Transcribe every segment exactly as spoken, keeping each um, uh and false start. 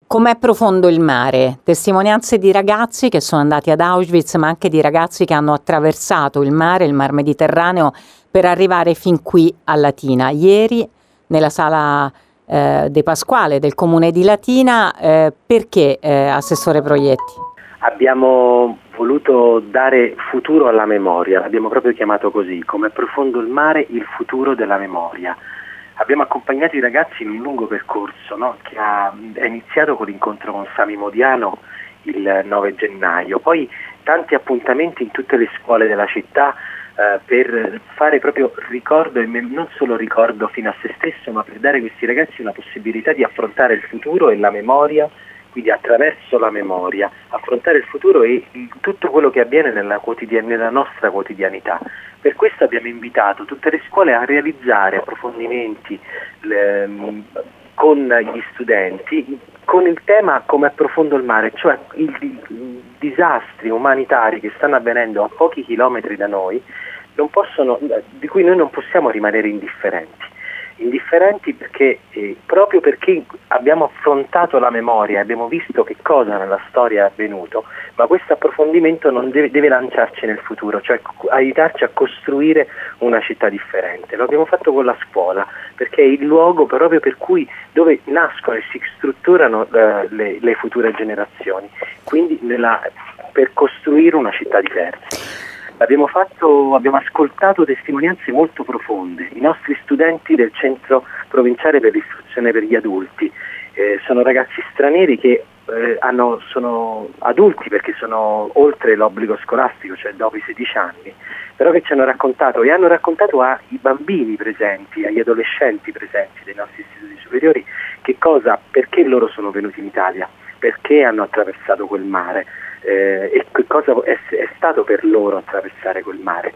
Com'è profondo il mare? Testimonianze di ragazzi che sono andati ad Auschwitz, ma anche di ragazzi che hanno attraversato il mare, il mar Mediterraneo, per arrivare fin qui a Latina. Ieri, nella sala eh, De Pasquale del Comune di Latina, eh, perché, eh, Assessore Proietti? Abbiamo voluto dare futuro alla memoria, l'abbiamo proprio chiamato così, come profondo il mare, il futuro della memoria. Abbiamo accompagnato i ragazzi in un lungo percorso, no? Che ha, è iniziato con l'incontro con Sami Modiano il nove gennaio, poi tanti appuntamenti in tutte le scuole della città eh, per fare proprio ricordo, e non solo ricordo fino a se stesso, ma per dare a questi ragazzi una possibilità di affrontare il futuro e la memoria, quindi attraverso la memoria, affrontare il futuro e tutto quello che avviene nella, quotidian- nella nostra quotidianità. Per questo abbiamo invitato tutte le scuole a realizzare approfondimenti le, con gli studenti con il tema come approfondo il mare, cioè i, i disastri umanitari che stanno avvenendo a pochi chilometri da noi, non possono, di cui noi non possiamo rimanere indifferenti. Indifferenti perché eh, proprio perché abbiamo affrontato la memoria, abbiamo visto che cosa nella storia è avvenuto, ma questo approfondimento non deve, deve lanciarci nel futuro, cioè aiutarci a costruire una città differente. Lo abbiamo fatto con la scuola, perché è il luogo proprio per cui dove nascono e si strutturano eh, le, le future generazioni, quindi nella, per costruire una città diversa. Abbiamo fatto, abbiamo ascoltato testimonianze molto profonde. I nostri studenti del Centro Provinciale per l'Istruzione per gli Adulti eh, sono ragazzi stranieri che eh, hanno, sono adulti perché sono oltre l'obbligo scolastico, cioè dopo i sedici anni, però che ci hanno raccontato e hanno raccontato ai bambini presenti, agli adolescenti presenti dei nostri istituti superiori che cosa, perché loro sono venuti in Italia, perché hanno attraversato quel mare. Eh, e che cosa è, è stato per loro attraversare quel mare,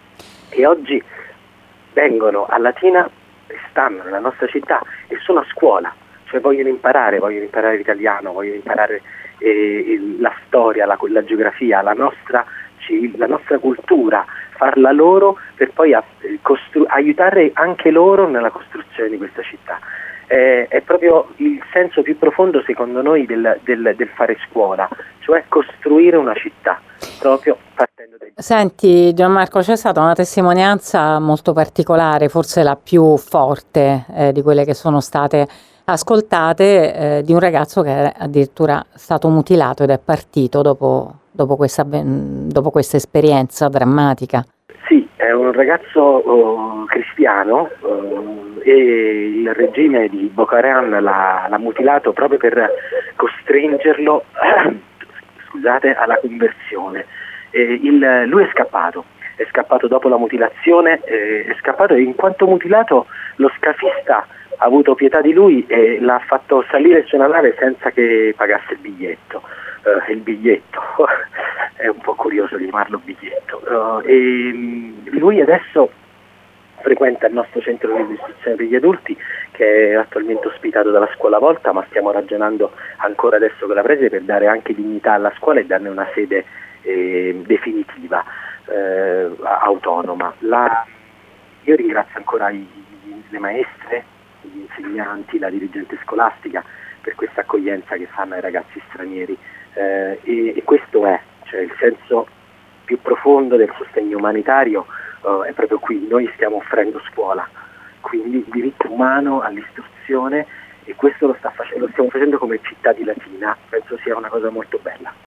e oggi vengono a Latina e stanno nella nostra città e sono a scuola, cioè vogliono imparare, vogliono imparare l'italiano, vogliono imparare eh, la storia, la, la geografia, la nostra, la nostra cultura, farla loro per poi a, costru- aiutare anche loro nella costruzione di questa città. Eh, è proprio il senso più profondo secondo noi del, del, del fare scuola, cioè costruire una città, proprio partendo dai... Senti Gianmarco, c'è stata una testimonianza molto particolare, forse la più forte eh, di quelle che sono state ascoltate, eh, di un ragazzo che è addirittura stato mutilato ed è partito dopo, dopo, questa, dopo questa esperienza drammatica. Sì, è un ragazzo oh, cristiano oh, e il regime di Boko Haram l'ha, l'ha mutilato proprio per costringerlo scusate, alla conversione. Eh, il, lui è scappato, è scappato dopo la mutilazione, eh, è scappato e in quanto mutilato lo scafista ha avuto pietà di lui e l'ha fatto salire su una nave senza che pagasse il biglietto. Uh, il biglietto, è un po' curioso di chiamarlo biglietto, uh, e um, lui adesso frequenta il nostro centro di istruzione per gli adulti che è attualmente ospitato dalla scuola Volta, ma stiamo ragionando ancora adesso con la prese per dare anche dignità alla scuola e darne una sede eh, definitiva, eh, autonoma. La, io ringrazio ancora i, le maestre, gli insegnanti, la dirigente scolastica per questa accoglienza che fanno ai ragazzi stranieri. Eh, e, e questo è, cioè il senso più profondo del sostegno umanitario uh, è proprio qui, noi stiamo offrendo scuola, quindi il diritto umano all'istruzione, e questo lo, sta face- lo stiamo facendo come città di Latina, penso sia una cosa molto bella.